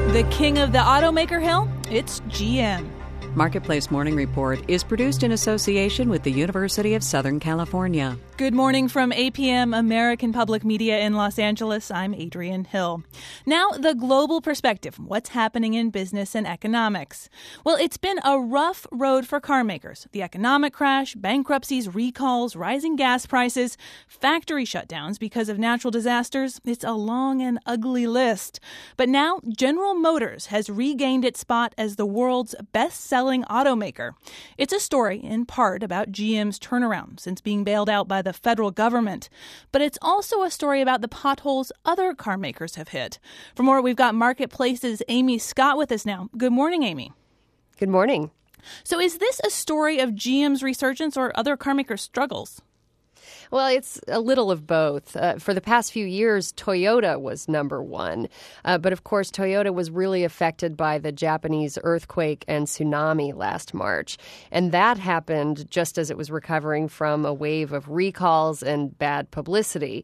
The king of the automaker hill, it's GM. Marketplace Morning Report is produced in association with the University of Southern California. Good morning from APM American Public Media in Los Angeles. I'm Adrienne Hill. Now, the global perspective. What's happening in business and economics? Well, it's been a rough road for car makers. The economic crash, bankruptcies, recalls, rising gas prices, factory shutdowns because of natural disasters. It's a long and ugly list. But now, General Motors has regained its spot as the world's best-selling automaker. It's a story, in part, about GM's turnaround since being bailed out by the federal government. But it's also a story about the potholes other car makers have hit. For more, we've got Marketplace's Amy Scott with us now. Good morning, Amy. Good morning. So is this a story of GM's resurgence or other car makers' struggles? Well, it's a little of both. For the past few years, Toyota was number one. But of course, Toyota was really affected by the Japanese earthquake and tsunami last March. And that happened just as it was recovering from a wave of recalls and bad publicity.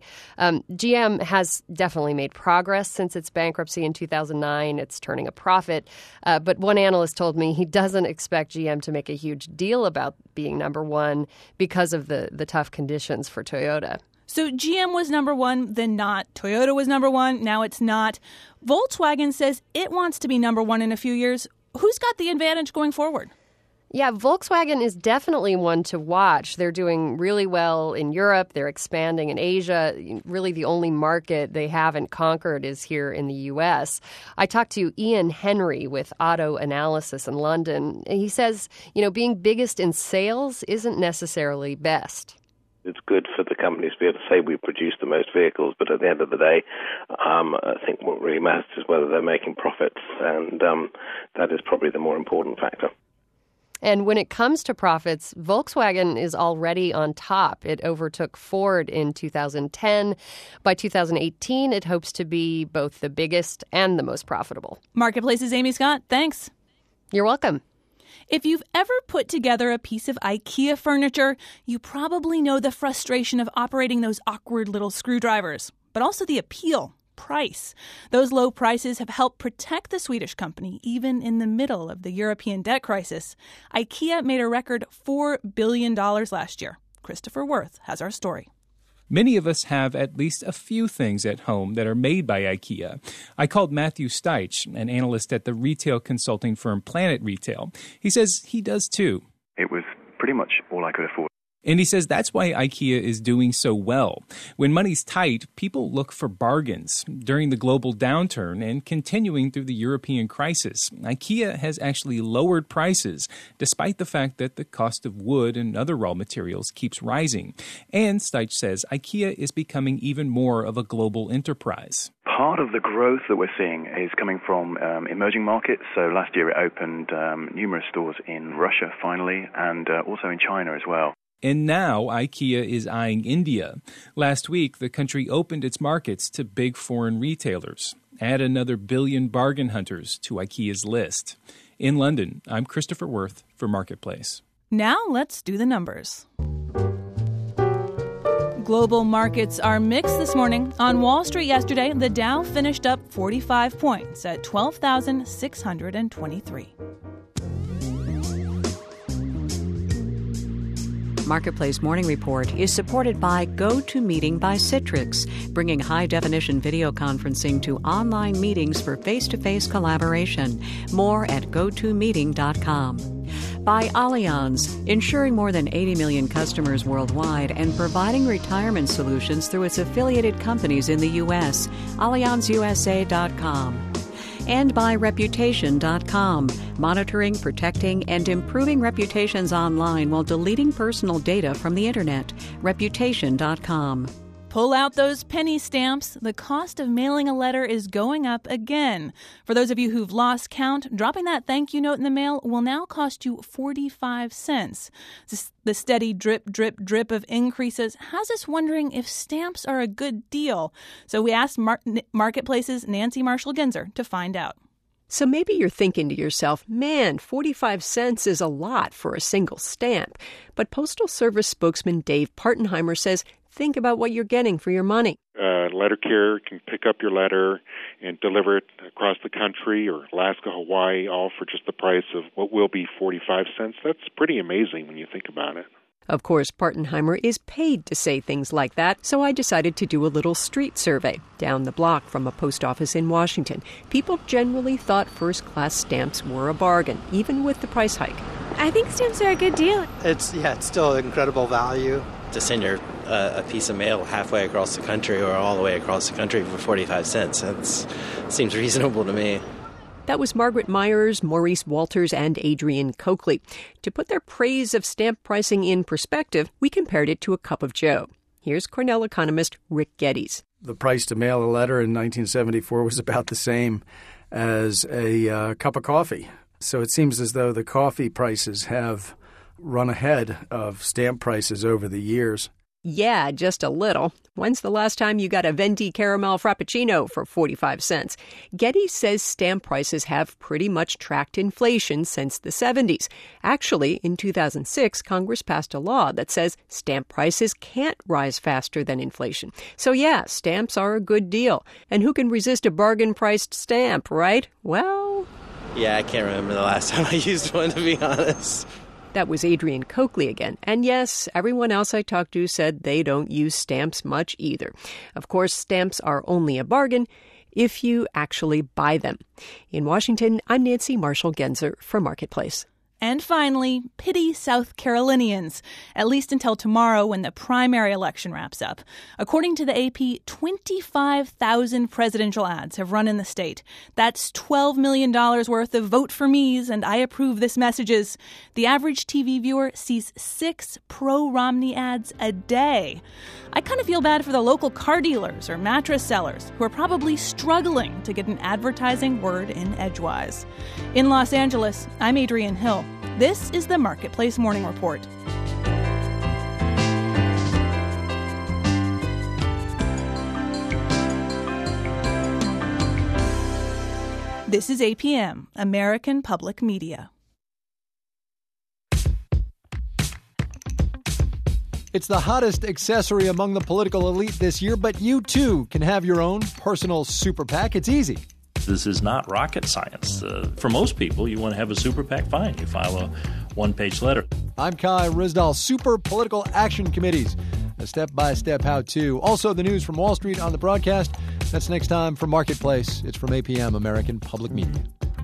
GM has definitely made progress since its bankruptcy in 2009. It's turning a profit. But one analyst told me he doesn't expect GM to make a huge deal about being number one because of the tough conditions for Toyota. So GM was number one, then not. Toyota was number one, now it's not. Volkswagen says it wants to be number one in a few years. Who's got the advantage going forward? Yeah, Volkswagen is definitely one to watch. They're doing really well in Europe. They're expanding in Asia. Really, the only market they haven't conquered is here in the U.S. I talked to Ian Henry with Auto Analysis in London. And he says, being biggest in sales isn't necessarily best. It's good for the companies to be able to say we produce the most vehicles, but at the end of the day, I think what really matters is whether they're making profits, and that is probably the more important factor. And when it comes to profits, Volkswagen is already on top. It overtook Ford in 2010. By 2018, it hopes to be both the biggest and the most profitable. Marketplace's Amy Scott, thanks. You're welcome. If you've ever put together a piece of IKEA furniture, you probably know the frustration of operating those awkward little screwdrivers, but also the appeal. Price. Those low prices have helped protect the Swedish company even in the middle of the European debt crisis. IKEA made a record $4 billion last year. Christopher Worth has our story. Many of us have at least a few things at home that are made by IKEA. I called Matthew Steich, an analyst at the retail consulting firm Planet Retail. He says he does too. It was pretty much all I could afford. And he says that's why IKEA is doing so well. When money's tight, people look for bargains. During the global downturn and continuing through the European crisis, IKEA has actually lowered prices, despite the fact that the cost of wood and other raw materials keeps rising. And Steich says IKEA is becoming even more of a global enterprise. Part of the growth that we're seeing is coming from emerging markets. So last year it opened numerous stores in Russia, finally, and also in China as well. And now IKEA is eyeing India. Last week, the country opened its markets to big foreign retailers. Add another billion bargain hunters to IKEA's list. In London, I'm Christopher Worth for Marketplace. Now let's do the numbers. Global markets are mixed this morning. On Wall Street yesterday, the Dow finished up 45 points at 12,623. Marketplace Morning Report is supported by GoToMeeting by Citrix, bringing high-definition video conferencing to online meetings for face-to-face collaboration. More at gotomeeting.com. By Allianz, ensuring more than 80 million customers worldwide and providing retirement solutions through its affiliated companies in the U.S. AllianzUSA.com. And by Reputation.com, monitoring, protecting, and improving reputations online while deleting personal data from the Internet. Reputation.com. Pull out those penny stamps. The cost of mailing a letter is going up again. For those of you who've lost count, dropping that thank you note in the mail will now cost you 45 cents. The steady drip, drip, drip of increases has us wondering if stamps are a good deal. So we asked Marketplace's Nancy Marshall-Genzer to find out. So maybe you're thinking to yourself, man, 45 cents is a lot for a single stamp. But Postal Service spokesman Dave Partenheimer says think about what you're getting for your money. Letter carrier can pick up your letter and deliver it across the country or Alaska, Hawaii, all for just the price of what will be 45 cents. That's pretty amazing when you think about it. Of course, Partenheimer is paid to say things like that, so I decided to do a little street survey. Down the block from a post office in Washington, people generally thought first-class stamps were a bargain, even with the price hike. I think stamps are a good deal. It's still an incredible value. To send your a piece of mail halfway across the country or all the way across the country for 45 cents, that seems reasonable to me. That was Margaret Myers, Maurice Walters, and Adrian Coakley. To put their praise of stamp pricing in perspective, we compared it to a cup of joe. Here's Cornell economist Rick Geddes. The price to mail a letter in 1974 was about the same as a cup of coffee. So it seems as though the coffee prices have run ahead of stamp prices over the years. Yeah, just a little. When's the last time you got a venti caramel frappuccino for 45 cents? Geddes says stamp prices have pretty much tracked inflation since the 70s. Actually, in 2006, Congress passed a law that says stamp prices can't rise faster than inflation. So yeah, stamps are a good deal. And who can resist a bargain-priced stamp, right? Well... Yeah, I can't remember the last time I used one, to be honest. That was Adrian Coakley again. And yes, everyone else I talked to said they don't use stamps much either. Of course, stamps are only a bargain if you actually buy them. In Washington, I'm Nancy Marshall-Genzer for Marketplace. And finally, pity South Carolinians, at least until tomorrow when the primary election wraps up. According to the AP, 25,000 presidential ads have run in the state. That's $12 million worth of vote for me's and I approve this messages. The average TV viewer sees 6 pro-Romney ads a day. I kind of feel bad for the local car dealers or mattress sellers who are probably struggling to get an advertising word in edgewise. In Los Angeles, I'm Adrian Hill. This is the Marketplace Morning Report. This is APM, American Public Media. It's the hottest accessory among the political elite this year, but you too can have your own personal super PAC. It's easy. This is not rocket science. For most people, you want to have a super PAC, fine. You file a one-page letter. I'm Kai Ryssdal. Super Political Action Committees, a step-by-step how-to. Also, the news from Wall Street on the broadcast. That's next time from Marketplace. It's from APM, American Public Media.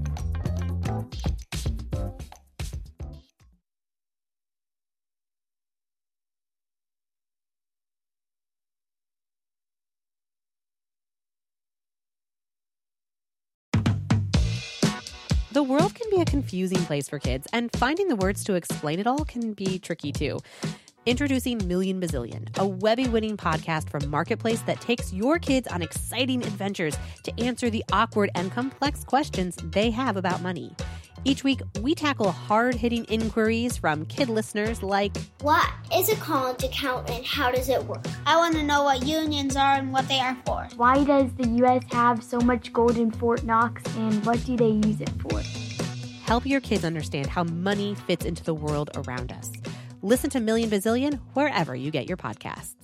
The world can be a confusing place for kids, and finding the words to explain it all can be tricky too. Introducing Million Bazillion, a Webby-winning podcast from Marketplace that takes your kids on exciting adventures to answer the awkward and complex questions they have about money. Each week, we tackle hard-hitting inquiries from kid listeners like, what is a college account and how does it work? I want to know what unions are and what they are for. Why does the U.S. have so much gold in Fort Knox and what do they use it for? Help your kids understand how money fits into the world around us. Listen to Million Bazillion wherever you get your podcasts.